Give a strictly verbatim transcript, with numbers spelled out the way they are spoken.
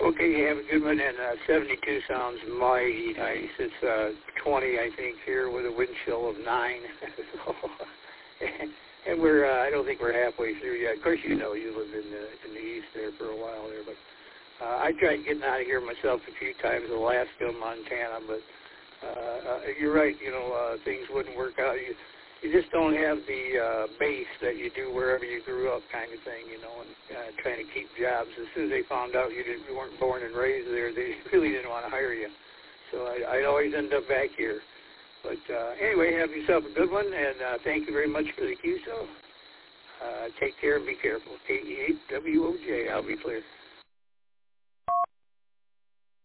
Okay, you have a good one, and uh, seventy-two sounds mighty nice. It's uh, twenty, I think, here with a wind chill of nine. and, and we're, uh, I don't think we're halfway through yet. Of course, you know, you live in the, in the east there for a while there, but uh, I tried getting out of here myself a few times, Alaska, Montana, but uh, uh, you're right, you know, uh, things wouldn't work out. You, you just don't have the uh, base that you do wherever you grew up kind of thing, you know, and uh, trying to keep jobs. As soon as they found out you, didn't, you weren't born and raised there, they really didn't want to hire you. So I, I'd always end up back here. But uh, anyway, have yourself a good one, and uh, thank you very much for the Q S O. Uh, take care and be careful. K E eight W O J, I'll be clear.